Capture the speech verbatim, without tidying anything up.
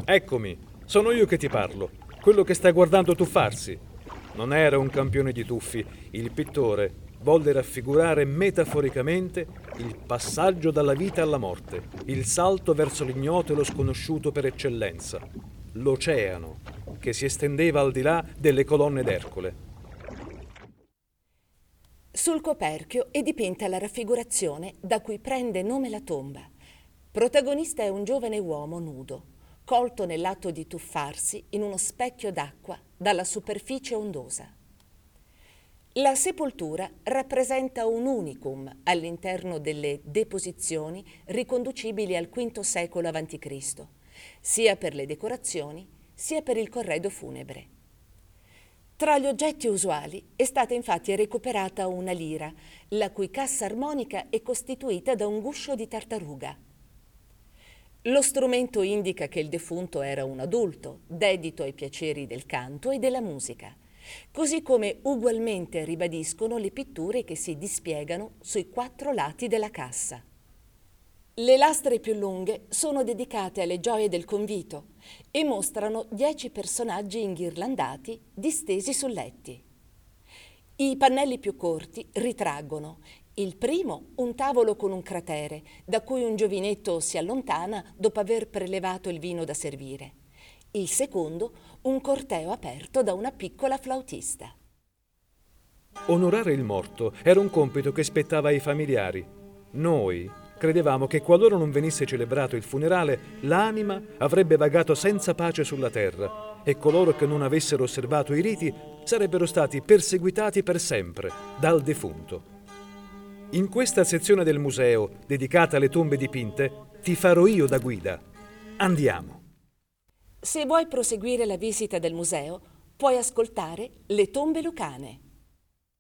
Eccomi, sono io che ti parlo, quello che stai guardando tuffarsi. Non era un campione di tuffi, il pittore volle raffigurare metaforicamente il passaggio dalla vita alla morte, il salto verso l'ignoto e lo sconosciuto per eccellenza, l'oceano che si estendeva al di là delle colonne d'Ercole. Sul coperchio è dipinta la raffigurazione da cui prende nome la tomba. Protagonista è un giovane uomo nudo, colto nell'atto di tuffarsi in uno specchio d'acqua dalla superficie ondosa. La sepoltura rappresenta un unicum all'interno delle deposizioni riconducibili al quinto secolo avanti Cristo, sia per le decorazioni sia per il corredo funebre. Tra gli oggetti usuali è stata infatti recuperata una lira, la cui cassa armonica è costituita da un guscio di tartaruga. Lo strumento indica che il defunto era un adulto, dedito ai piaceri del canto e della musica, così come ugualmente ribadiscono le pitture che si dispiegano sui quattro lati della cassa. Le lastre più lunghe sono dedicate alle gioie del convito e mostrano dieci personaggi inghirlandati distesi su letti. I pannelli più corti ritraggono il primo un tavolo con un cratere da cui un giovinetto si allontana dopo aver prelevato il vino da servire. Il secondo un corteo aperto da una piccola flautista. Onorare il morto era un compito che spettava ai familiari. Noi credevamo che qualora non venisse celebrato il funerale, l'anima avrebbe vagato senza pace sulla terra e coloro che non avessero osservato i riti sarebbero stati perseguitati per sempre dal defunto. In questa sezione del museo, dedicata alle tombe dipinte, ti farò io da guida. Andiamo. Se vuoi proseguire la visita del museo, puoi ascoltare Le tombe lucane.